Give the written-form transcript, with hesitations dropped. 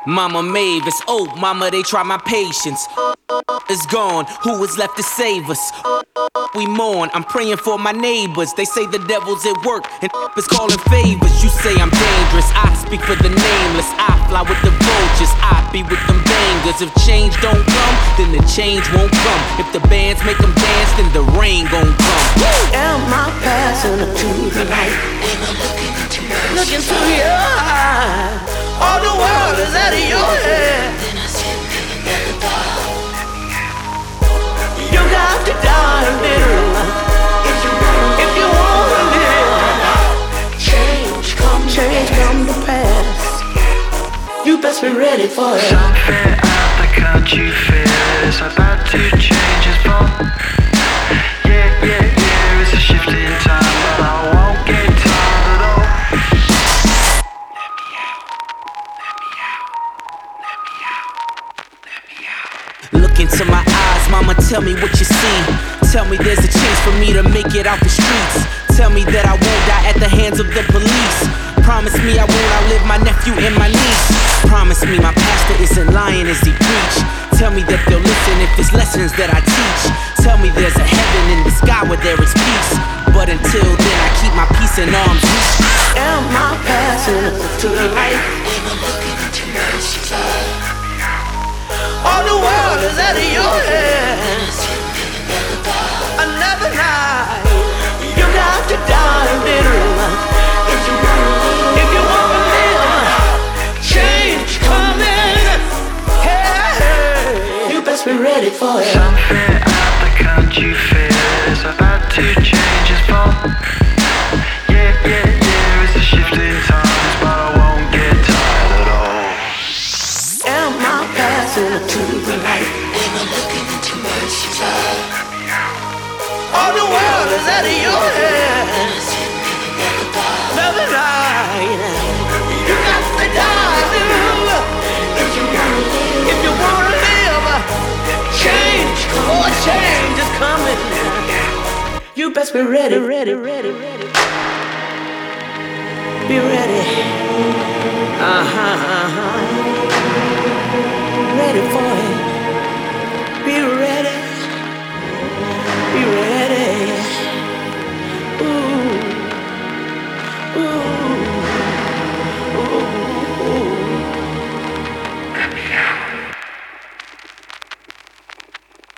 Mama Mavis, oh mama, they try my patience. Is gone, who is left to save us? We mourn, I'm praying for my neighbors. They say the devil's at work and is calling favors. You say I'm dangerous, I speak for the nameless. I fly with the vultures, I be with them bangers. If change don't come, then the change won't come. If the bands make them dance, then the rain gon' come. Am I passing through the light? Look into your eyes. All the world is out of your head. You got to die a little if you wanna live. Change come to pass. You best be ready for it. Something out there, can't you feel it? It's about to change its form. Yeah, it's a shift in time, but I won't get tired at all. Look into my eyes, mama, tell me what you see. Tell me there's a chance for me to make it out the streets. Tell me that I won't die at the hands of the police. Promise me I won't outlive my nephew and my niece. Promise me my pastor isn't lying as he preach. Tell me that they'll listen if it's lessons that I teach. Tell me there's a heaven in the sky where there is peace. But until then I keep my peace in arms reach. Am I passing to the light? Am I looking into mercy's eye? All the world is out of your head. Another night. You got to die a little if you wanna live. Change coming. Hey, you best be ready for it. Something out there, can't you feel it? It's about to change its form. Yeah, it's a shift in times, but I won't get tired at all. Am I passing to the light? Am I looking into mercy's eye? All the world is out of your head. Another night. You got to die, little. If you wanna live, change is coming. You best be ready. Be ready. Ready for it. Be ready.